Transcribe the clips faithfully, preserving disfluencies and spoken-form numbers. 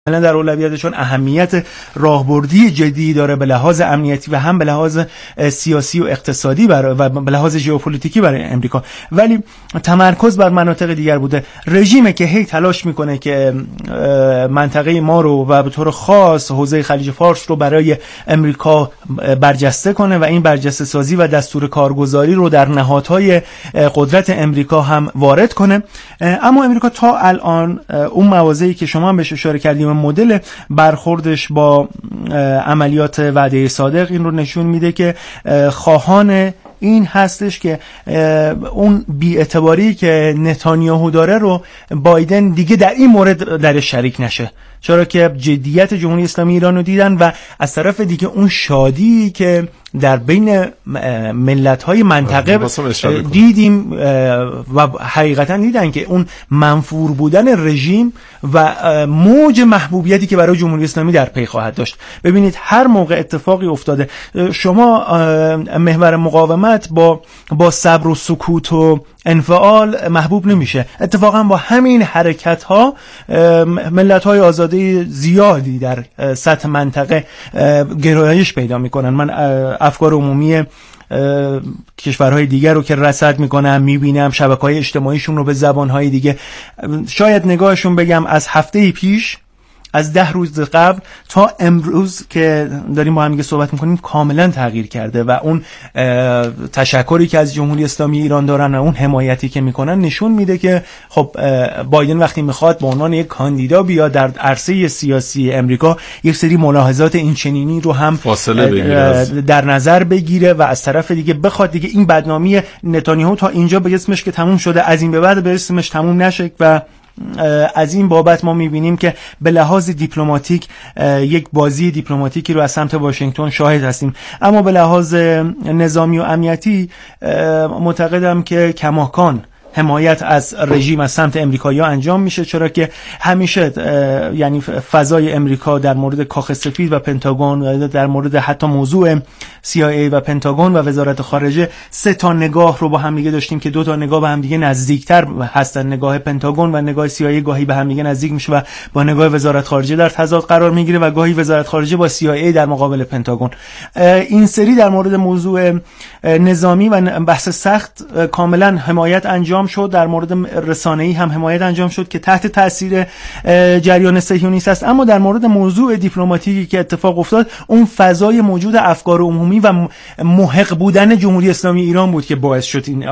در اولویتشون اهمیت راهبردی جدی داره به لحاظ امنیتی و هم به لحاظ سیاسی و اقتصادی برای و به لحاظ ژئوپلیتیکی برای امریکا، ولی تمرکز بر مناطق دیگر بوده. رژیمی که هی تلاش میکنه که منطقه ما رو و به طور خاص حوزه خلیج فارس رو برای امریکا برجسته کنه و این برجسته سازی و دستور کارگزاری رو در نهادهای قدرت امریکا هم وارد کنه. اما امریکا تا الان اون مواضعی که شما هم بهش اشاره کردیم، مدل برخوردش با عملیات وعده صادق این رو نشون میده که خواهان این هستش که اون بی‌اعتباری که نتانیاهو داره رو بایدن دیگه در این مورد در شریک نشه، چرا که جدیت جمهوری اسلامی ایران رو دیدن و از طرف دیگه اون شادی که در بین ملت‌های منطقه دیدیم و حقیقتا دیدن که اون منفور بودن رژیم و موج محبوبیتی که برای جمهوری اسلامی در پی خواهد داشت. ببینید هر موقع اتفاقی افتاده، شما محور مقاومت با با صبر و سکوت و انفعال محبوب نمیشه. اتفاقا با همین حرکت ها ملت های آزاده زیادی در سطح منطقه گرایش پیدا میکنن. من افکار عمومی کشورهای دیگر رو که رصد میکنم میبینم، شبکه‌های اجتماعیشون رو به زبانهای دیگه، شاید نگاهشون بگم از هفته پیش، از ده روز قبل تا امروز که داریم با هم دیگه صحبت میکنیم کاملا تغییر کرده و اون تشکری که از جمهوری اسلامی ایران دارن و اون حمایتی که میکنن نشون میده که خب بایدن وقتی میخواد به عنوان یک کاندیدا بیاد در عرصه سیاسی امریکا، یک سری ملاحظات این چنینی رو هم در نظر بگیره و از طرف دیگه بخواد دیگه این بدنامی نتانیاهو تا اینجا به اسمش که تموم شده، از این به بعد به اسمش تموم نشه. و از این بابت ما میبینیم که به لحاظ دیپلماتیک یک بازی دیپلماتیکی رو از سمت واشنگتن شاهد هستیم، اما به لحاظ نظامی و امنیتی معتقدم که کماکان حمایت از رژیم از سمت امریکایی‌ها انجام میشه، چرا که همیشه یعنی فضای امریکا در مورد کاخ سفید و پنتاگون و در مورد حتی موضوع سی آی ای و پنتاگون و وزارت خارجه سه تا نگاه رو با هم دیگه داشتیم که دو تا نگاه به هم دیگه نزدیکتر هستن. نگاه پنتاگون و نگاه سی آی ای گاهی به هم دیگه نزدیک میشه و با نگاه وزارت خارجه در تضاد قرار میگیره و گاهی وزارت خارجه با سی آی ای در مقابل پنتاگون. این سری در مورد موضوع نظامی و بحث سخت کاملا حمایت انجام شد، در مورد رسانه‌ای هم حمایت انجام شد که تحت تاثیر جریان صهیونیست است. اما در مورد موضوع دیپلماتیکی که اتفاق افتاد، اون فضای موجود افکار عمومی و محق بودن جمهوری اسلامی ایران بود که باعث شد این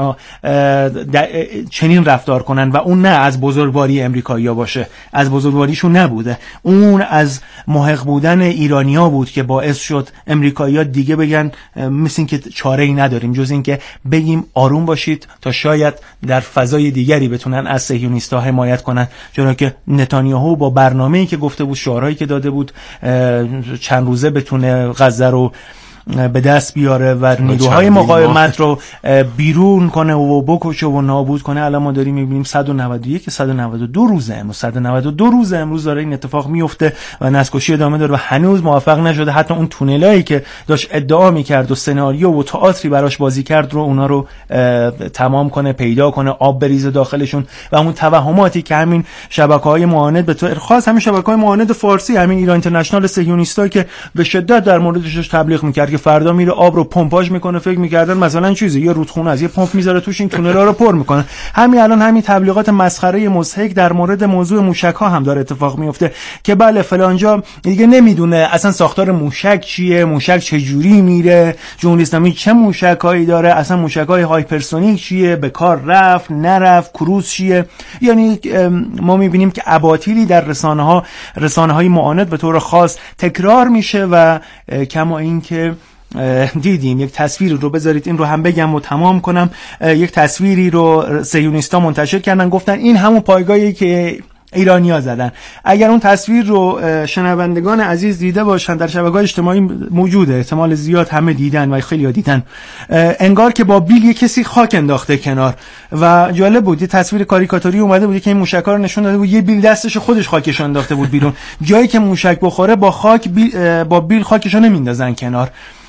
چنین رفتار کنن و اون نه از بزرگواری امریکایی‌ها باشه، از بزرگواریشون نبوده، اون از محق بودن ایرانی‌ها بود که باعث شد امریکایی‌ها دیگه بگن مثل این که چاره‌ای نداریم جز این که بگیم آروم باشید تا شاید در فضای دیگری بتونن از صهیونیست‌ها حمایت کنن، چون که نتانیاهو با برنامه‌ای که گفته بود، شعارهایی که داده بود چند روزه بتونه غزه رو به دست بیاره و نیروهای مقاومت رو بیرون کنه و بکشه و نابود کنه. الان ما داریم می‌بینیم صد و نود و یک صد و نود و دو روز امروز صد و نود و دو روز امروز داره این اتفاق میفته و نسل‌کشی ادامه داره و هنوز موفق نشده حتی اون تونلایی که داشت ادعا می‌کرد و سناریو و تئاتری براش بازی کرد رو اونا رو تمام کنه، پیدا کنه، آب بریزه داخلشون و اون توهماتی که همین شبکه‌های معاند به طور خاص همین شبکه‌های معاند فارسی، همین ایران اینترنشنال صهیونیستا که به شدت در موردش تبلیغ می‌کرد فردا میره آب رو پمپاژ میکنه، فکر میکردن مثلا چیزی یه رودخونه از یه پمپ میذاره توش این تونل‌ها رو پر میکنه. همین الان همین تبلیغات مسخره مضحک در مورد موضوع موشک‌ها هم داره اتفاق میفته که بله فلانجا دیگه نمیدونه اصلا ساختار موشک چیه، موشک چه جوری میره، جمهوری اسلامی چه موشکایی داره، اصلا موشک‌های هایپرسونیک چیه، به کار رفت نرفت، کروز چیه. یعنی ما میبینیم که اباطیلی در رسانه‌ها رسانه‌های معاند به طور خاص تکرار میشه و کما اینکه دیدیم یک تصویری رو، بذارید این رو هم بگم و تمام کنم، یک تصویری رو صهیونیست‌ها منتشر کردن، گفتن این همون پایگاهی که ایرانی‌ها زدن. اگر اون تصویر رو شنوندگان عزیز دیده باشن، در شبکه‌های اجتماعی موجوده، احتمال زیاد همه دیدن و خیلی‌ها دیدن، انگار که با بیل یک کسی خاک انداخته کنار و جالب بود، یه تصویر کاریکاتوری اومده بود که این موشک‌ها رو نشون داده بود، یه بیل دستش خودش خاکش انداخته بود بیرون، جایی که موشک بخوره با خاک بیل با بیل خاکش رو نمیندازن کنار.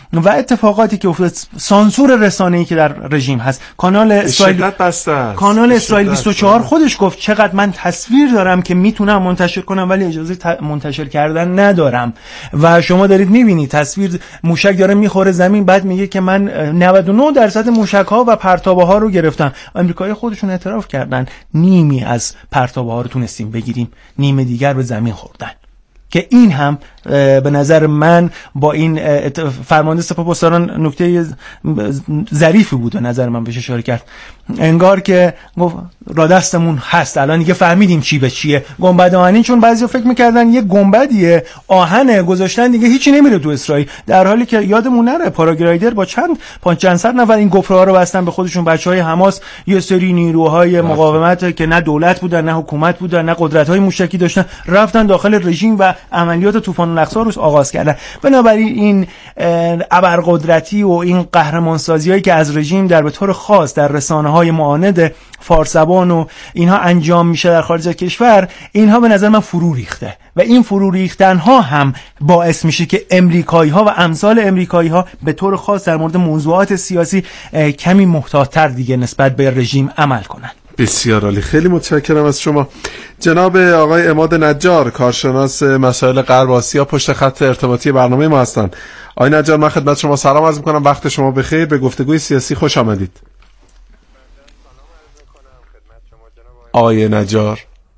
و اتفاقاتی که افتاد، سانسور رسانه‌ای که در رژیم هست، کانال اسرائیل کانال اسرائیل بیست و چهار خودش گفت چقدر من تصویر دارم که میتونم منتشر کنم ولی اجازه ت... منتشر کردن ندارم. و شما دارید میبینید تصویر موشک داره میخوره زمین، بعد میگه که من نود و نه درصد موشک‌ها و پرتابه‌ها رو گرفتم. آمریکایی خودشون اعتراف کردن نیمی از پرتابه‌ها رو تونستیم بگیریم، نیم دیگر به زمین خوردن. که این هم به نظر من با این فرمانده سپاه پاسداران نکته ظریفی بود به نظر من بهش اشاره کرد، انگار که گفت را دستمون هست الان دیگه فهمیدیم چی به چیه گنبد آهنین، چون بعضیا فکر میکردن یه گنبدیه آهنه گذاشتن دیگه هیچی نمیره تو اسرائیل، در حالی که یادمون نره پاراگلایدر با چند چند صد نفر این گفرها رو بستن به خودشون بچهای حماس، یه سری نیروهای مقاومت که نه دولت بودن نه حکومت بودن نه قدرت‌های موشکی داشتن، رفتن داخل رژیم و عملیات طوفان الاقصی رو آغاز کردن. بنابراین این ابرقدرتی و این قهرمانسازیایی که از رژیم در به طور خاص در رسانه‌های معاند فارسبان و اینها انجام میشه در خارج از کشور، اینها به نظر من فرو ریخته و این فرو ریختن ها هم باعث میشه که امریکایی ها و امثال امریکایی ها به طور خاص در مورد موضوعات سیاسی کمی محتاط‌تر دیگه نسبت به رژیم عمل کنن. بسیار عالی، خیلی متشکرم از شما. جناب آقای عماد نجار، کارشناس مسائل غرب آسیا، پشت خط ارتباطی برنامه ما هستند. آقای نجار، من خدمت شما سلام عرض می‌کنم، وقت شما بخیر، به گفتگوی سیاسی خوش آمدید. آقای نجار،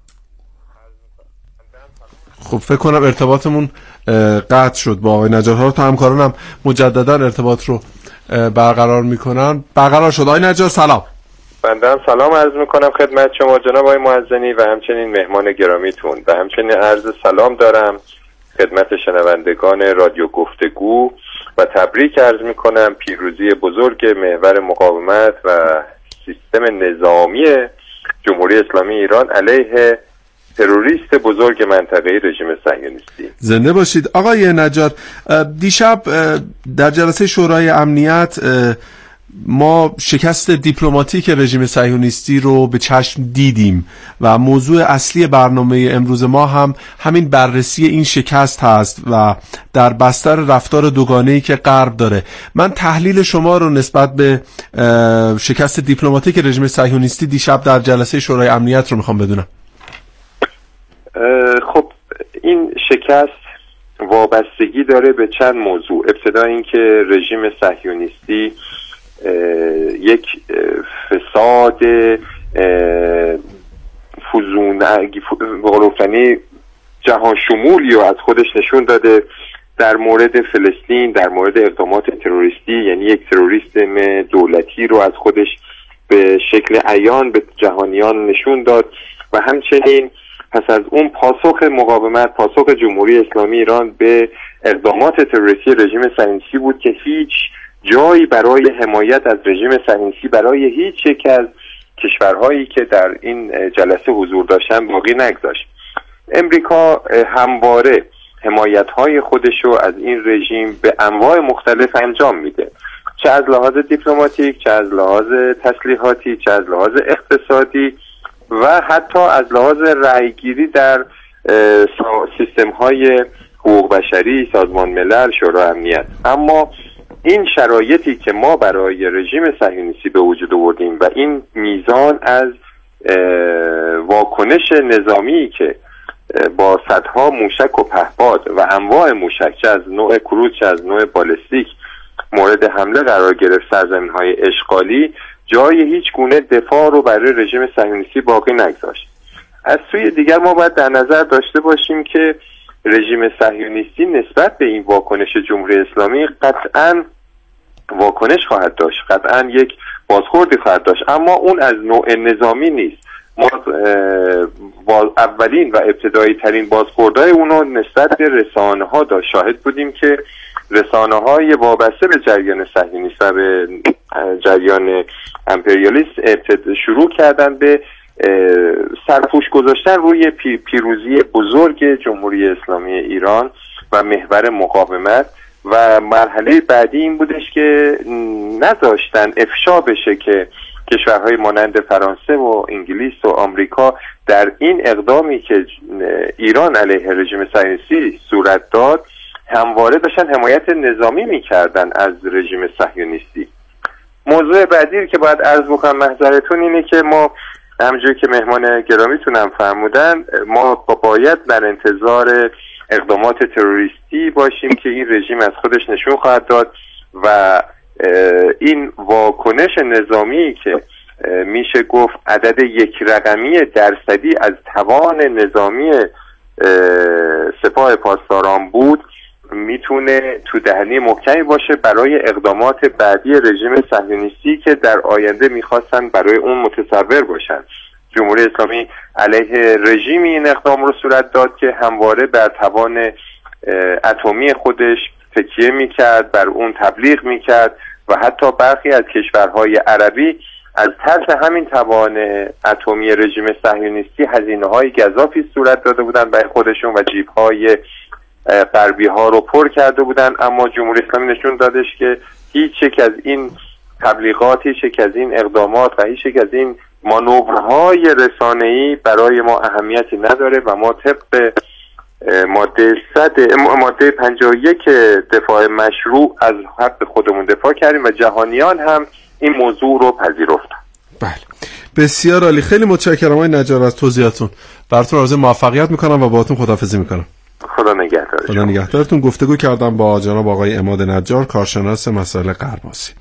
خب فکر کنم ارتباطمون قطع شد با آقای نجار. ها تا همکارانم مجددا ارتباط رو برقرار میکنن. برقرار شد. آقای نجار سلام. بنده هم سلام عرض میکنم خدمت شما جناب آقای معزنی و همچنین مهمان گرامیتون و همچنین عرض سلام دارم خدمت شنوندگان رادیو گفتگو و تبریک عرض میکنم پیروزی بزرگ محور مقاومت و سیستم نظامی جمهوری اسلامی ایران علیه تروریست بزرگ منطقه رژیم صهیونیستی. زنده باشید. آقای نجار، دیشب در جلسه شورای امنیت ما شکست دیپلماتیک رژیم صهیونیستی رو به چشم دیدیم و موضوع اصلی برنامه امروز ما هم همین بررسی این شکست هست و در بستر رفتار دوگانه‌ای که غرب داره. من تحلیل شما رو نسبت به شکست دیپلماتیک رژیم صهیونیستی دیشب در جلسه شورای امنیت رو میخوام بدونم. خب این شکست وابستگی داره به چند موضوع. ابتدا این که رژیم صهیونیستی یک فساد فزونی جهان شمولی رو از خودش نشون داده در مورد فلسطین، در مورد اقدامات تروریستی، یعنی یک تروریسم دولتی رو از خودش به شکل عیان به جهانیان نشون داد و همچنین پس از اون پاسخ مقاومت، پاسخ جمهوری اسلامی ایران به اقدامات تروریستی رژیم صهیونیستی بود که هیچ جایی برای حمایت از رژیم صهیونیستی برای هیچ یک از کشورهایی که در این جلسه حضور داشتن باقی نگذاشت. امریکا همواره حمایت‌های خودش رو از این رژیم به انواع مختلف انجام میده، چه از لحاظ دیپلماتیک، چه از لحاظ تسلیحاتی، چه از لحاظ اقتصادی و حتی از لحاظ رأیگیری در سیستم‌های حقوق بشری، سازمان ملل، شورای امنیت. اما این شرایطی که ما برای رژیم صهیونیستی به وجود آوردیم و این میزان از واکنش نظامی که با صدها موشک و پهپاد و انواع موشک، چه از نوع کروز چه از نوع بالستیک، مورد حمله قرار گرفت سرزمین‌های اشغالی، جای هیچ گونه دفاع رو برای رژیم صهیونیستی باقی نگذاشت. از سوی دیگر ما باید در نظر داشته باشیم که رژیم صهیونیستی نسبت به این واکنش جمهوری اسلامی قطعاً واکنش خواهد داشت، قطعاً یک بازخوردی خواهد داشت، اما اون از نوع نظامی نیست. ما با اولین و ابتدایی ترین بازخوردهای اونو نسبت به رسانه ها داشت شاهد بودیم که رسانه های وابسته به جریان صهیونیست و به جریان امپریالیست شروع کردن به سرپوش گذاشتن روی پیروزی بزرگ جمهوری اسلامی ایران و محور مقاومت و مرحله بعدی این بودش که نذاشتن افشا بشه که کشورهای مانند فرانسه و انگلیس و آمریکا در این اقدامی که ایران علیه رژیم صهیونیستی صورت داد همواره داشتن حمایت نظامی میکردن از رژیم صهیونیستی. موضوع بعدی که باید عرض بکنم محضرتون اینه که ما همونجوری که مهمان گرامیتون هم فرمودن، ما باید در انتظار اقدامات تروریستی باشیم که این رژیم از خودش نشون خواهد داد و این واکنش نظامی که میشه گفت عدد یک رقمی درصدی از توان نظامی سپاه پاسداران بود، میتونه تو دهنی محکمی باشه برای اقدامات بعدی رژیم صهیونیستی که در آینده میخواستن برای اون متصور باشن. جمهوری اسلامی علیه رژیمی این اقدام رو صورت داد که همواره بر توان اتمی خودش تکیه میکرد، بر اون تبلیغ میکرد و حتی برخی از کشورهای عربی از ترس همین توان اتمی رژیم صهیونیستی هزینه‌های گزافی صورت داده بودن برای خودشون و جیب‌های غربی ها رو پر کرده بودن. اما جمهوری اسلامی نشون دادش که هیچ یک از این تبلیغات، هیچ یک از این اقدامات و هیچ یک از این مانورهای رسانه‌ای برای ما اهمیتی نداره و ما طبق ماده صد ماده پنجاه و یک دفاع مشروع از حق خودمون دفاع کردیم و جهانیان هم این موضوع رو پذیرفتن. بله، بسیار عالی. خیلی متشکرم آقای نجار از توضیحاتون. براتون آرزوی موفقیت میکنم و باهاتون خداحافظی میکنم. خدا نگهدار. خدا نگهدارتون. گفتگو کردم با جناب آقای عماد نجار، کارشناس مسائل غرب‌آسیا.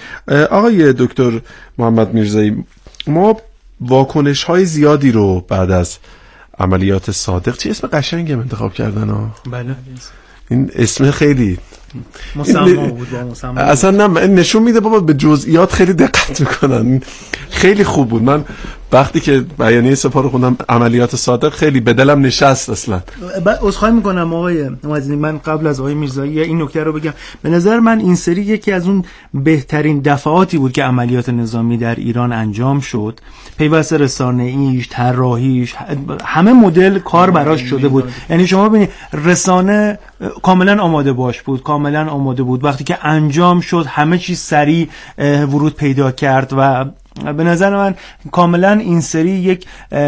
آقای دکتر محمد میرزایی، ما واکنش های زیادی رو بعد از عملیات صادق، چه اسم قشنگی انتخاب کردن ها؟ بله، این اسم خیلی مسمى بود با مسمى. اصلا نه، نشون میده بابا به جزئیات خیلی دقت میکنن. خیلی خوب بود. من وقتی که بیانیه سپاه رو خوندم، عملیات صادق، خیلی به دلم نشست. اصلا عذرخواهی میکنم آقای مازنی، من قبل از آقای میرزایی این نکته رو بگم. به نظر من این سری یکی از اون بهترین دفعاتی بود که عملیات نظامی در ایران انجام شد. پیوست رسانه‌ایش، طراحیش، همه مدل کار براش شده بود. یعنی شما ببینید رسانه کاملا آماده باش بود، کاملا آماده بود. وقتی که انجام شد همه چیز سریع ورود پیدا کرد و به نظر من کاملا این سری یک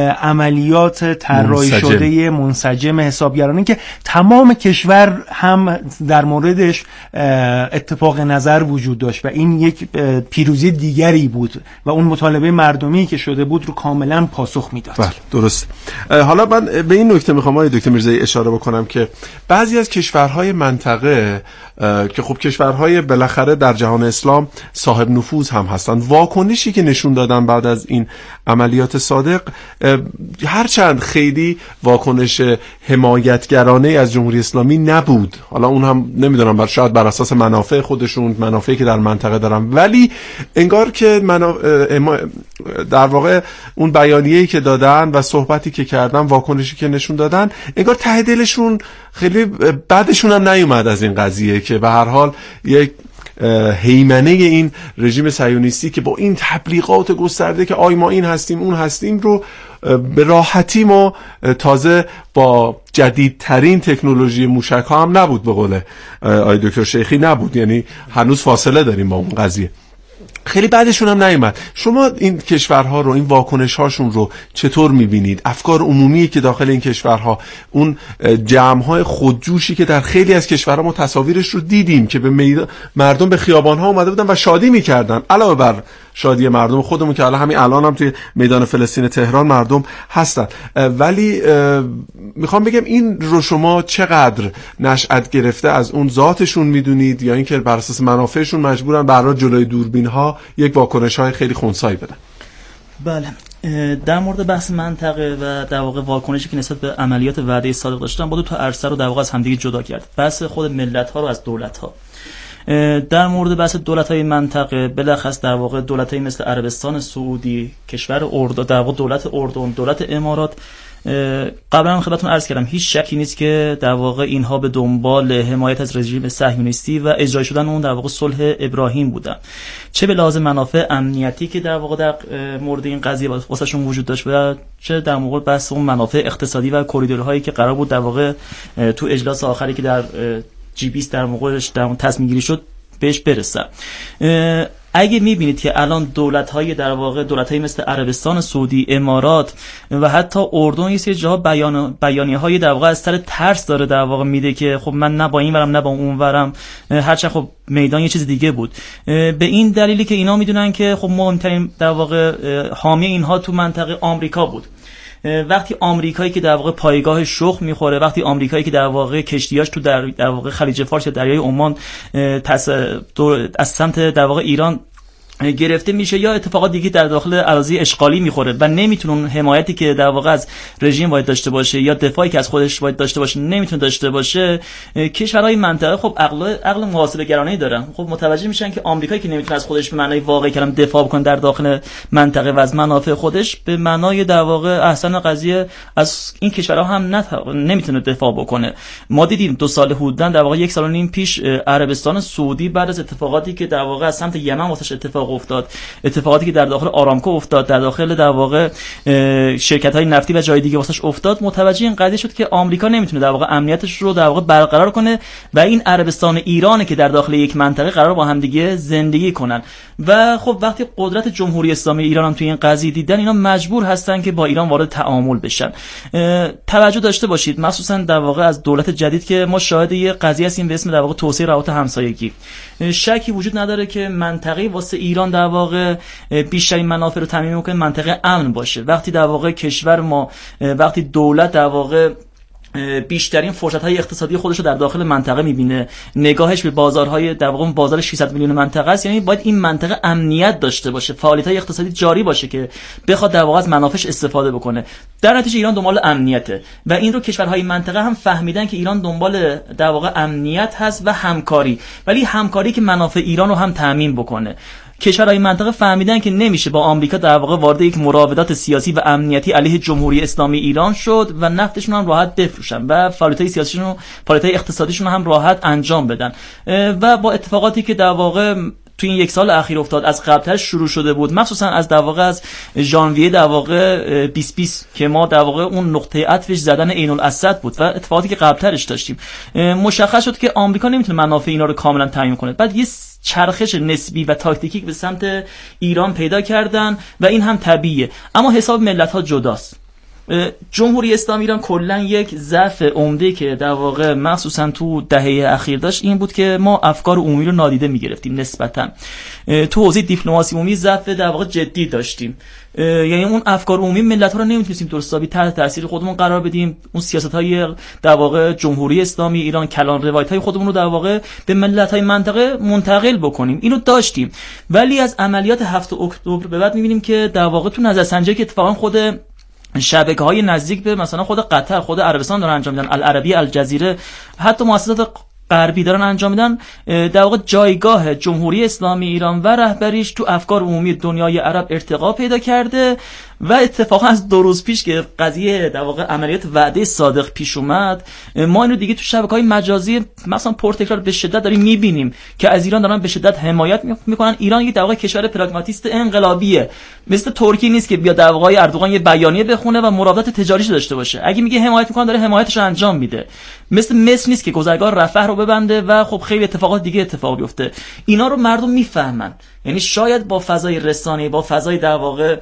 عملیات طراحی شده منسجم حسابگرانه که تمام کشور هم در موردش اتفاق نظر وجود داشت و این یک پیروزی دیگری بود و اون مطالبه مردمی که شده بود رو کاملا پاسخ میداد. بله درست. حالا من به این نکته میخوام آقای دکتر میرزایی اشاره بکنم که بعضی از کشورهای منطقه که خب کشورهای بالاخره در جهان اسلام صاحب نفوذ هم هستند، واکنشی که نشون دادن بعد از این عملیات صادق، هرچند خیلی واکنش حمایتگرانه از جمهوری اسلامی نبود، حالا اون هم نمیدونم بر شاید بر اساس منافع خودشون، منافعی که در منطقه دارن، ولی انگار که منافع در واقع اون بیانیه‌ای که دادن و صحبتی که کردن، واکنشی که نشون دادن، انگار ته دلشون خیلی بعدشون هم نیومد از این قضیه که به هر حال یک هیمنه این رژیم صهیونیستی که با این تبلیغات گسترده که آی ما این هستیم اون هستیم رو به راحتی ما تازه با جدیدترین تکنولوژی موشک ها هم نبود، به قول آی دکتر شیخی نبود، یعنی هنوز فاصله داریم با اون قضیه، خیلی بعدشون هم نیومد. شما این کشورها رو، این واکنش هاشون رو چطور میبینید؟ افکار عمومی که داخل این کشورها، اون جمع‌های خودجوشی که در خیلی از کشورها ما تصاویرش رو دیدیم که به میدان مردم به خیابان‌ها اومده بودن و شادی میکردن، علاوه بر شادی مردم خودمون که حالا همین الان هم توی میدان فلسطین تهران مردم هستن، ولی میخوام بگم این رو شما چقدر نشأت گرفته از اون ذاتشون میدونید یا اینکه بر اساس منافعشون مجبورن برای جلوی دوربین‌ها یک واکنش‌های خیلی خنثی بدن؟ بله، در مورد بحث منطقه و در واقع واکنشی که نسبت به عملیات وعده صادق داشتن، بود تو عرصه رو در واقع از همدیگه جدا کرد، بحث خود ملت‌ها رو از دولت‌ها. در مورد بحث دولت‌های منطقه، بلخص در واقع دولت‌های مثل عربستان سعودی، کشور اردن، در واقع دولت اردن، دولت امارات، قبلا خدمتتون عرض کردم هیچ شکی نیست که در واقع اینها به دنبال حمایت از رژیم صهیونیستی و اجرای شدن اون در واقع صلح ابراهیم بودن، چه به لحاظ منافع امنیتی که در واقع در مورد این قضیه واسهشون وجود داشت و چه در مورد بحث اون منافع اقتصادی و کریدورهایی که قرار بود در واقع تو اجلاس آخری که در جی بیست در موقعش در تصمیم گیری شد بهش برسن. اگه میبینید که الان دولت‌های در واقع دولت‌های مثل عربستان سعودی، امارات و حتی اردن یه سری جاها بیان بیانیه‌های در واقع از سر ترس داره در واقع میده که خب من نه با این ورم نه با اون ورم، هرچند خب میدان یه چیز دیگه بود. به این دلیلی که اینا میدونن که خب مهمترین در واقع حامی اینها تو منطقه آمریکا بود. وقتی آمریکایی که در واقع پایگاه شخ میخوره، وقتی آمریکایی که در واقع کشتیاش تو در, در واقع خلیج فارس یا دریای عمان از سمت در واقع ایران گرفته میشه یا اتفاقات دیگه در داخل اراضی اشغالی میخوره و نمیتونه حمایتی که در واقع از رژیم باید داشته باشه یا دفاعی که از خودش باید داشته باشه نمیتونه داشته باشه، کشورهای منطقه خب عقل عقل محاسبه‌گرانه‌ای دارن. خب متوجه میشن که آمریکایی که نمیتونه از خودش به معنای واقعی کلمه دفاع بکنه در داخل منطقه و از منافع خودش، به معنای در واقع احسن قضیه از این کشورها هم نت... نمیتونه دفاع بکنه. ما دیدیم دو سال حدوداً در واقع یک سال و نیم پیش عربستان سعودی بعد از اتفاقاتی که در واقع از سمت یمن واسش اتفاق افتاد، اتفاقاتی که در داخل آرامکو افتاد، در داخل در واقع شرکت‌های نفتی و جای دیگه واسش افتاد، متوجه این قضیه شد که آمریکا نمیتونه در واقع امنیتش رو در واقع برقرار کنه و این عربستان ایرانه که در داخل یک منطقه قرار با هم دیگه زندگی کنن. و خب وقتی قدرت جمهوری اسلامی ایران هم توی این قضیه دیدن، اینا مجبور هستن که با ایران وارد تعامل بشن. توجه داشته باشید مخصوصا در واقع از دولت جدید که ما شاهد یه قضیه هستیم به اسم در واقع توسعه روابط همسایگی. شکی وجود نداره که منطقه واسه ایران در واقع بیشترین منافع رو تامین می‌کنه منطقه امن باشه. وقتی در واقع کشور ما، وقتی دولت در واقع بیشترین فرصت‌های اقتصادی خودش رو در داخل منطقه می‌بینه، نگاهش به بازارهای در واقع بازار ششصد میلیون منطقه است، یعنی باید این منطقه امنیت داشته باشه، فعالیت‌های اقتصادی جاری باشه که بخواد در واقع از منافعش استفاده بکنه. در نتیجه ایران دنبال امنیته و این رو کشورهای منطقه هم فهمیدن که ایران دنبال در واقع امنیت هست و همکاری، ولی همکاری که منافع ایران رو هم تامین بکنه. کشورهای منطقه فهمیدن که نمیشه با آمریکا در واقع وارد یک مراودات سیاسی و امنیتی علیه جمهوری اسلامی ایران شد و نفتشون هم راحت بفروشن و فعالیت‌های سیاسیشون و فعالیت‌های اقتصادیشون هم راحت انجام بدن. و با اتفاقاتی که در واقع تو این یک سال اخیر افتاد، از قبلتر شروع شده بود، مخصوصا از در واقع از ژانویه در واقع بیست بیست که ما در واقع اون نقطه عطفش زدن عین الاسد بود و اتفاقاتی که قبلترش داشتیم، مشخص شد که آمریکا نمیتونه منافع اینا رو کاملا تامین کنه. بعد یه چرخش نسبی و تاکتیکی به سمت ایران پیدا کردن و این هم طبیعیه، اما حساب ملت‌ها جداست. جمهوری اسلامی ایران کلا یک ضعف عمده که در واقع مخصوصا تو دهه اخیر داشت این بود که ما افکار عمومی رو نادیده می‌گرفتیم. نسبتاً تو حوزه دیپلماسی عمومی ضعف در واقع جدی داشتیم، یعنی اون افکار عمومی ملت‌ها رو نمی‌تونستیم درستابی تحت تاثیر خودمون قرار بدیم. اون سیاست‌های در واقع جمهوری اسلامی ایران، کلان روایت‌های خودمون رو در واقع به ملت‌های منطقه منتقل بکنیم، اینو داشتیم. ولی از عملیات هفتم اکتبر به بعد می‌بینیم که در واقع تو نظرسنجی که اتفاقا خود شبکه‌های نزدیک به مثلا خود قطر، خود عربستان دارن انجام میدن، العربی، الجزیره، حتی مؤسسات غربی دارن انجام میدن، در واقع جایگاه جمهوری اسلامی ایران و رهبریش تو افکار عمومی دنیای عرب ارتقا پیدا کرده. و اتفاقا از دو روز پیش که قضیه در واقع عملیات وعده صادق پیش اومد، ما اینو دیگه تو شبکه‌های مجازی مثلا پرتکرار به شدت داریم می‌بینیم که از ایران دارن به شدت حمایت می‌کنن. ایران یک در واقع کشور پراگماتیست انقلابیه، مثل ترکیه نیست که بیا در واقع اردوغان یه بیانیه بخونه و مراودات تجاریش داشته باشه. اگه میگه حمایت می‌کنه داره حمایتش رو انجام میده. مثل مصر نیست که گذرگاه رفح رو ببنده و خب خیلی اتفاقات دیگه اتفاق بیفته. اینا رو مردم میفهمن، یعنی شاید با فضای رسانه‌ای، با فضای در واقع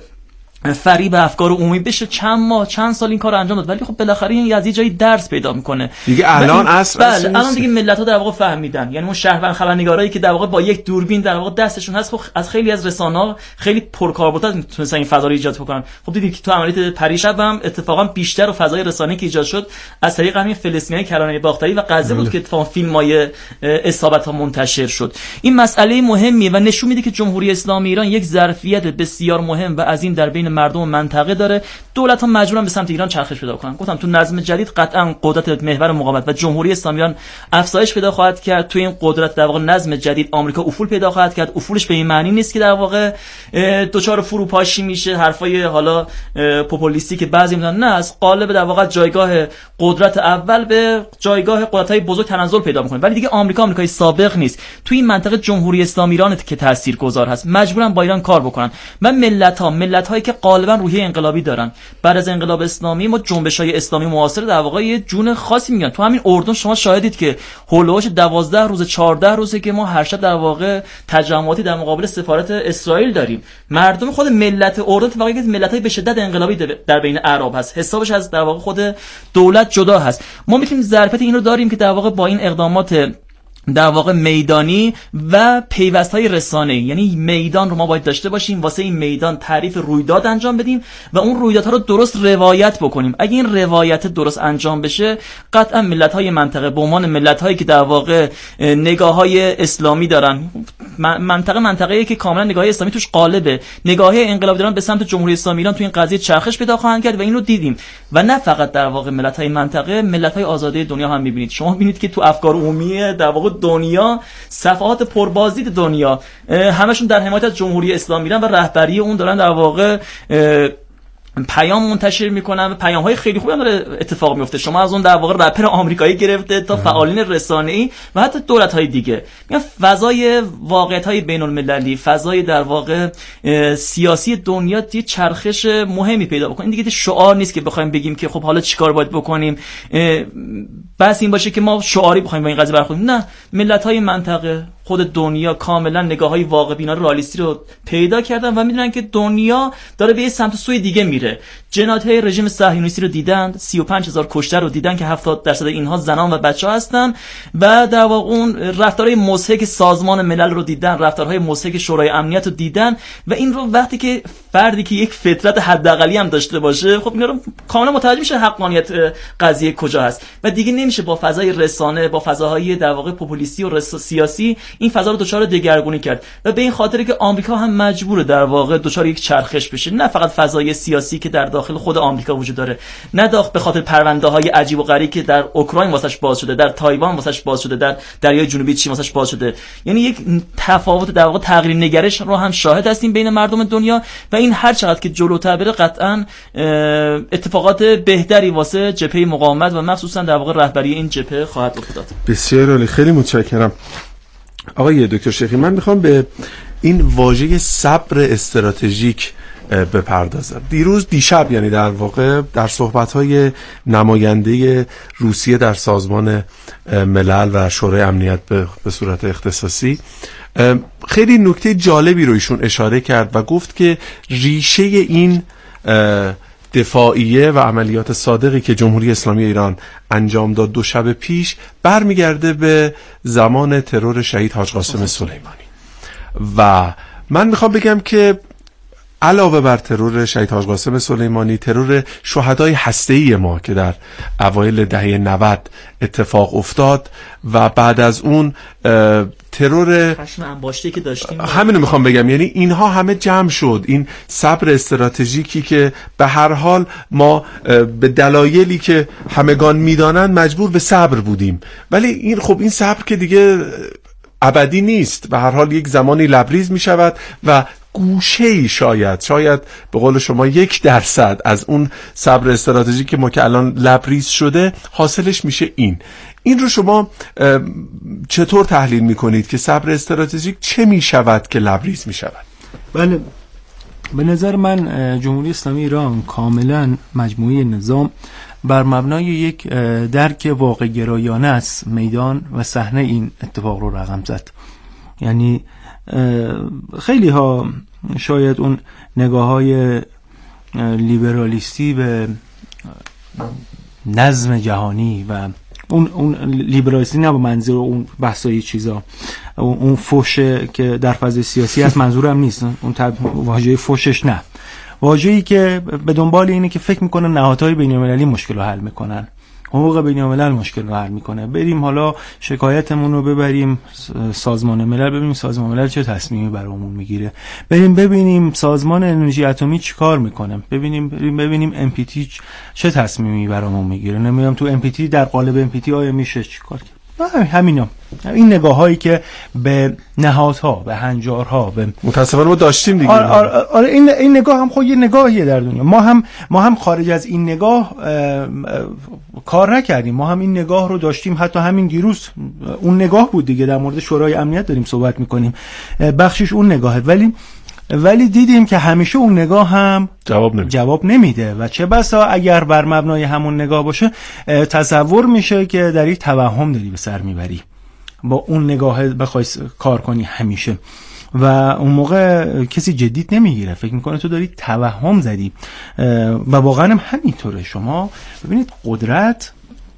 فریب افکار عمومی بشه چند ماه چند سال این کارو انجام داد، ولی خب بالاخره این از یه جایی درس پیدا میکنه دیگه. الان اصل بله الان دیگه ملت‌ها در واقع فهمیدن، یعنی اون شهروند خبرنگارایی که در واقع با یک دوربین در واقع دستشون هست، خب از خیلی از رسانه‌ها خیلی پرکاربردتر میتونستن این فضا رو ایجاد کنن. خب دیدید که تو عملیات پریشب هم اتفاقا بیشتر و فضای رسانه‌ای که ایجاد شد از طریق همین فلسطینی کرانه باختری و غزه بود که اتفاقا فیلم‌های اصابت‌ها منتشر شد. این مسئله مهمیه و نشون میده که جمهوری اسلامی ایران یک ظرفیت بسیار مهم و عظیم در بین مردم منطقه داره. دولت‌ها مجبورن به سمت ایران چرخش پیدا کنن. گفتم تو نظم جدید قطعاً قدرت محور مقاومت و جمهوری اسلامی ایران افزایش پیدا خواهد کرد. تو این قدرت در واقع نظم جدید آمریکا افول پیدا خواهد کرد. افولش به این معنی نیست که در واقع دوچار فروپاشی میشه، حرفای حالا پوپولیستی که بعضی میگن، نه، از قالب در واقع جایگاه قدرت اول به جایگاه قدرت‌های بزرگ تنزل پیدا می‌کنه. ولی دیگه آمریکا آمریکای سابق نیست. تو این منطقه جمهوری اسلامی ایران که تاثیرگذار هست، مجبورن با ایران کار بکنن و ملت‌ها ملت‌هایی که غالبا روحیه انقلابی دارن. بعد از انقلاب اسلامی ما جنبش‌های اسلامی معاصر در واقع یه جون خاصی میگن. تو همین اردن شما شاهدید که هولوش دوازده روز چهارده روزه که ما هر شب در واقع تجمعاتی در مقابل سفارت اسرائیل داریم. مردم خود ملت اردن تو واقعا ملت‌های به شدت انقلابی در بین اعراب هست. حسابش از در واقع خود دولت جدا هست. ما میتونیم ظرفیت این رو داریم که در واقع با این اقدامات در واقع میدانی و پیوست‌های رسانه‌ای، یعنی میدان رو ما باید داشته باشیم، واسه این میدان تعریف رویداد انجام بدیم و اون رویدادها رو درست روایت بکنیم. اگه این روایت درست انجام بشه قطعا ملت‌های منطقه به عنوان ملت‌هایی که در واقع نگاه‌های اسلامی دارن، منطقه منطقه‌ای که کاملا نگاه‌های اسلامی توش غالبه، نگاه‌های انقلابی دارن به سمت جمهوری اسلامی ایران تو این قضیه چرخش پیدا خواهند کرد و این رو دیدیم. و نه فقط در واقع ملت‌های منطقه، ملت‌های آزاده دنیا هم می‌بینید. شما می‌بینید که تو افکار عمومی در واقع دنیا، صفحات پربازدید دنیا همشون در حمایت از جمهوری اسلامی ایران و رهبری اون دارن در واقع پیام منتشر میکنن و پیام‌های خیلی خوبی هم داره اتفاق میفته. شما از اون در واقع رپر آمریکایی گرفته تا فعالین رسانه‌ای و حتی دولت‌های دیگه، میگن فضای واقعیت‌های بین‌المللی، فضای در واقع سیاسی دنیا یه چرخش مهمی پیدا بکنه. این دیگه شعار نیست که بخوایم بگیم که خب حالا چیکار باید بکنیم، بس این باشه که ما شعاری بخوایم با این قضیه برخورد. نه، ملت‌های منطقه، خود دنیا کاملا نگاه‌های واقع بینا رالیستی رو پیدا کردن و میدونن که دنیا داره به یه سمت سوی دیگه میره. جنایت‌های رژیم صهیونیستی رو دیدن، سی و پنج هزار کشته رو دیدن که هفتاد درصد اینها زنان و بچه‌ها هستن و در واقع اون رفتارهای مضحک سازمان ملل رو دیدن، رفتارهای مضحک شورای امنیت رو دیدن و این رو وقتی که فردی که یک فطرت حداقلی هم داشته باشه، خب اینا رو کاملا متوجه میشه حقانیت قضیه کجا هست و دیگه نمیشه با فضای رسانه، با فضاهای در واقع پوپولیستی و سیاسی این فضا رو دچار دگرگونی کرد و به این خاطر که آمریکا هم مجبوره در واقع دچار یک چرخش بشه. نه فقط فضای سیاسی که در داخل خود آمریکا وجود داره، نه داخل به خاطر پرونده‌های عجیب و غریبی که در اوکراین واسش باز شده، در تایوان واسش باز شده، در دریای جنوبی چین واسش باز شده. یعنی یک تفاوت در واقع تغییر نگرش رو هم شاهد هستیم بین مردم دنیا و این هر چقدر که جلوتر بره قطعاً اتفاقات بهتری واسه جبهه مقاومت و مخصوصاً در واقع رهبری این جبهه خواهد افتاد. بسیار عالی، خیلی متشکرم. آقای دکتر شیخی، من میخوام به این واژه صبر استراتژیک بپردازم. دیروز دیشب یعنی در واقع در صحبت‌های نماینده روسیه در سازمان ملل و شورای امنیت به صورت اختصاصی خیلی نکته جالبی رو ایشون اشاره کرد و گفت که ریشه این دفاعیه و عملیات صادقی که جمهوری اسلامی ایران انجام داد دو شب پیش برمیگرده به زمان ترور شهید حاج قاسم سلیمانی. و من میخوام بگم که علاوه بر ترور شهید حاج قاسم سلیمانی، ترور شهدای هسته‌ای ما که در اوایل دهه نود اتفاق افتاد و بعد از اون ترور خشم انباشته که داشتیم، همینو میخوام بگم، یعنی اینها همه جمع شد. این صبر استراتژیکی که به هر حال ما به دلایلی که همگان میدانند مجبور به صبر بودیم، ولی این خب این صبر که دیگه ابدی نیست، به هر حال یک زمانی لبریز میشود و گوشه‌ای شاید شاید به قول شما یک درصد از اون صبر استراتژیک که ما که الان لبریز شده حاصلش میشه این این رو شما چطور تحلیل میکنید که صبر استراتژیک چه میشود که لبریز میشود؟ بله، به نظر من جمهوری اسلامی ایران کاملا مجموعه نظام بر مبنای یک درک واقع گرایانه است میدان و صحنه این اتفاق رو رقم زد. یعنی خیلی ها شاید اون نگاه های لیبرالیستی به نظم جهانی و اون اون لیبرالیستی نه به منظور اون بحثای چیزا، اون فوشه که در فضای سیاسی هست منظورم نیست، اون واژه فوشش نه، واژه‌ای که به دنبال اینه که فکر میکنه نهادهای بین‌المللی مشکل رو حل میکنن، حقوق بین‌الملل مشکل رو حل میکنه، بریم حالا شکایتمون رو ببریم سازمان ملل، ببینیم سازمان ملل چه تصمیمی برامون میگیره، بریم ببینیم سازمان انرژی اتمی چیکار میکنه، ببینیم بریم ببینیم ام پی تی چه تصمیمی برامون میگیره، نمیدونم تو ام پی تی در قالب ام پی تی آیا میشه چیکار کرد. همینا این نگاه هایی که به نهادها، به هنجارها، به متاسفانه ما داشتیم دیگه. آره, آره, آره این این نگاه هم خود یه نگاهیه در دنیا. ما هم ما هم خارج از این نگاه کار نکردیم، ما هم این نگاه رو داشتیم. حتی همین دیروز اون نگاه بود دیگه، در مورد شورای امنیت داریم صحبت میکنیم، بخشش اون نگاهه. ولی ولی دیدیم که همیشه اون نگاه هم جواب نمیده. جواب نمیده و چه بسا اگر بر مبنای همون نگاه باشه تصور میشه که در یک توهم داری به سر میبری، با اون نگاه بخوای کار کنی همیشه و اون موقع کسی جدیت نمیگیره، فکر میکنه تو داری توهم زدی و واقعا هم همینطوره. شما ببینید قدرت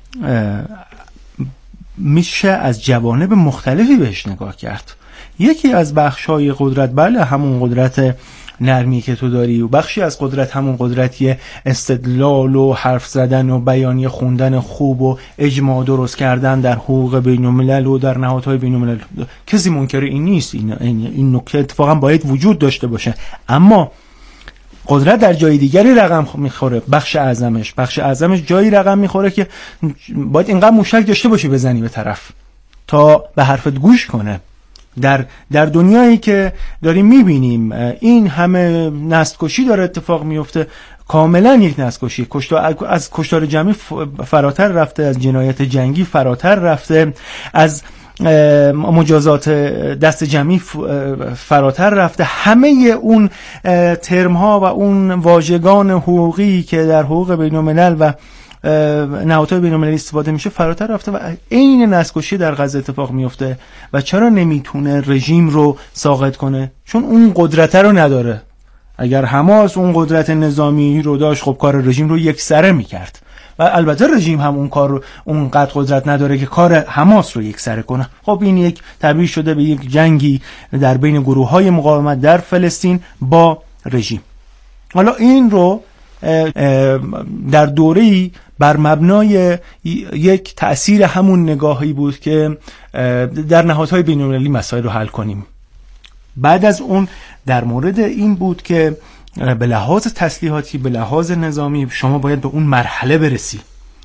میشه از جوانب مختلفی بهش نگاه کرد. یکی از بخشای قدرت بله همون قدرت نرمی که تو داری و بخشی از قدرت همون قدرتی استدلال و حرف زدن و بیانیه خوندن خوب و اجماع درست کردن در حقوق بین الملل و در نهادهای بین الملل. کسی منکر این نیست، این این نکته اتفاقا باید وجود داشته باشه، اما قدرت در جای دیگری رقم میخوره. بخش اعظمش بخش اعظمش جایی رقم میخوره که باید اینقدر موشک داشته باشی بزنی به طرف تا به حرفت گوش کنه. در در دنیایی که داریم میبینیم این همه نسل‌کشی داره اتفاق میفته، کاملا یک نسل‌کشی، کشتار از کشتار جمعی فراتر رفته، از جنایت جنگی فراتر رفته، از مجازات دست جمعی فراتر رفته. همه اون ترم ها و اون واژگان حقوقی که در حقوق بین الملل و نهادهای بین المللی استفاده میشه فراتر رفته و عین نسل‌کشی در غزه اتفاق میفته. و چرا نمیتونه رژیم رو ساقط کنه؟ چون اون قدرت رو نداره. اگر حماس اون قدرت نظامی رو داشت خب کار رژیم رو یکسره میکرد و البته رژیم هم اون کار رو اونقدر قدرت نداره که کار حماس رو یکسره کنه. خب این یک تبدیل شده به یک جنگی در بین گروه‌های مقاومت در فلسطین با رژیم. حالا این رو در دوره‌ای بر مبنای یک تأثیر همون نگاهی بود که در نهادهای بین‌المللی مسائل رو حل کنیم. بعد از اون در مورد این بود که به لحاظ تسلیحاتی، به لحاظ نظامی شما باید به اون مرحله برسی.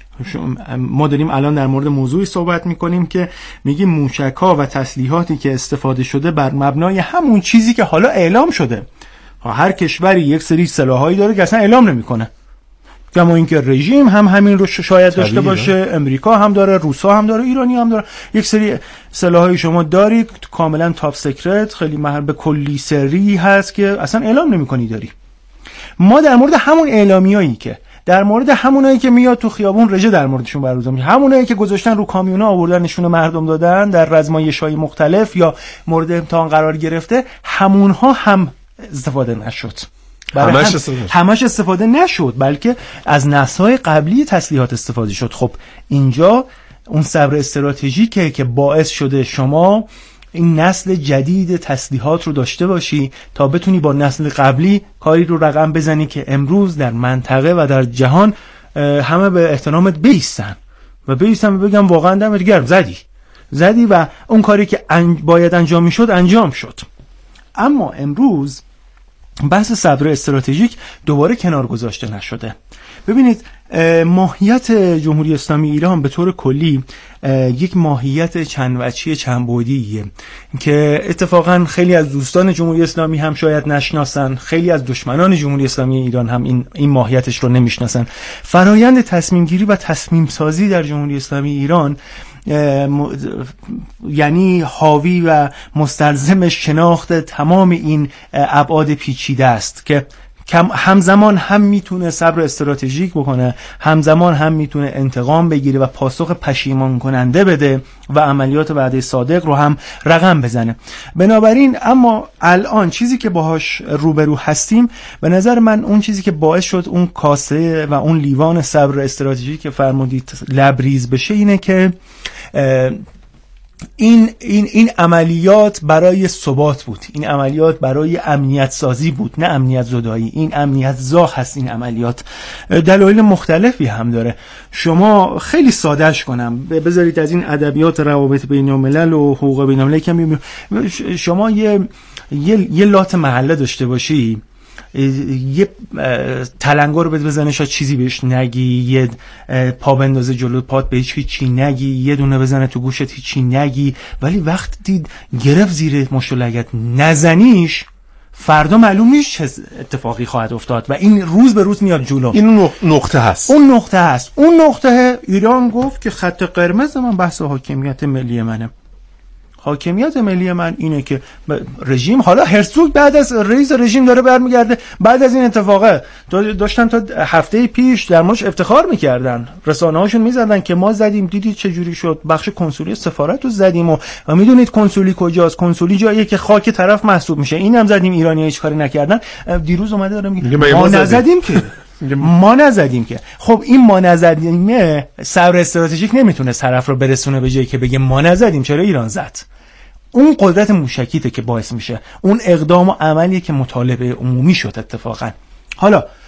ما داریم الان در مورد موضوعی صحبت میکنیم که میگیم موشک‌ها و تسلیحاتی که استفاده شده بر مبنای همون چیزی که حالا اعلام شده. هر کشوری یک سری سلاحایی داره که اصلا اعلام نمیکنه، کما اینکه رژیم هم همین رو شاید داشته باشه، امریکا هم داره، روسا هم داره، ایرانی هم داره. یک سری سلاحایی شما داری کاملا تاپ سیکرت، خیلی محل به کلی سری هست که اصلا اعلام نمی‌کنی داری. ما در مورد همون اعلامیایی که در مورد همونایی که میاد تو خیابون رژه در موردشون برگزار میشه، همونایی که گذاشتن رو کامیونا آوردن نشون مردم دادن در رزمایش‌های مختلف یا مورد امتحان قرار گرفته، همونها هم استفاده نشد. همش هم استفاده, همش استفاده نشد، بلکه از نسل‌های قبلی تسلیحات استفاده شد. خب اینجا اون صبر استراتژیکه که باعث شده شما این نسل جدید تسلیحات رو داشته باشی تا بتونی با نسل قبلی کاری رو رقم بزنی که امروز در منطقه و در جهان همه به احترامت بیستن و بیستن و بگم واقعا دمت گرم، زدی زدی و اون کاری که انج... باید انجام میشد انجام شد. اما امروز بحث صبر استراتژیک دوباره کنار گذاشته نشده. ببینید ماهیت جمهوری اسلامی ایران به طور کلی یک ماهیت چند وجهی چند بعدیه که اتفاقا خیلی از دوستان جمهوری اسلامی هم شاید نشناسن، خیلی از دشمنان جمهوری اسلامی ایران هم این این ماهیتش رو نمیشناسن. فرایند تصمیم گیری و تصمیم سازی در جمهوری اسلامی ایران یعنی حاوی و مستلزم شناخت تمام این ابعاد پیچیده است که همزمان هم میتونه صبر استراتژیک بکنه، همزمان هم میتونه انتقام بگیره و پاسخ پشیمان کننده بده و عملیات وعده صادق رو هم رقم بزنه. بنابراین اما الان چیزی که باهاش روبرو هستیم به نظر من اون چیزی که باعث شد اون کاسه و اون لیوان صبر استراتژیک که فرمودید لبریز بشه اینه که این این این عملیات برای ثبات بود، این عملیات برای امنیت سازی بود، نه امنیت زدایی. این امنیت زا هست. این عملیات دلایل مختلفی هم داره. شما خیلی سادهش کنم بذارید از این ادبیات روابط بین الملل و حقوق بین الملل کمی، شما یه یه, یه لات محله داشته باشی، یه تلنگر رو بزنه شاید چیزی بهش نگی، یه پا بندازه جلو پات بهش هیچی نگی، یه دونه بزنه تو گوشت هیچی نگی، ولی وقتی گرفت زیر مشت و لگد نزنیش فردا معلوم نیست چه اتفاقی خواهد افتاد و این روز به روز میاد جلو. این نقطه هست. اون نقطه هست. اون نقطه ایران گفت که خط قرمز من بحث حاکمیت ملی منه. حاکمیت ملی من اینه که رژیم، حالا هرزوگ بعد از رئیس رژیم داره برمیگرده بعد از این اتفاقه داشتن تا هفته پیش در موردش افتخار میکردن، رسانه هاشون میزدن که ما زدیم دیدید چه جوری شد، بخش کنسولی سفارت رو زدیم و, و میدونید کنسولی کجاست، کنسولی جاییه که خاک طرف محسوب میشه، اینم زدیم، ایرانی‌ها هیچ کاری نکردن. دیروز اومده داره میگه ما نزدیم که ما نزدیم که خب این ما نزدیمه صبر استراتژیک نمیتونه طرف رو برسونه به جایی که بگه ما نزدیم چرا ایران زد. اون قدرت موشکیته که باعث میشه اون اقدام و عملی که مطالبه عمومی شد اتفاقا. حالا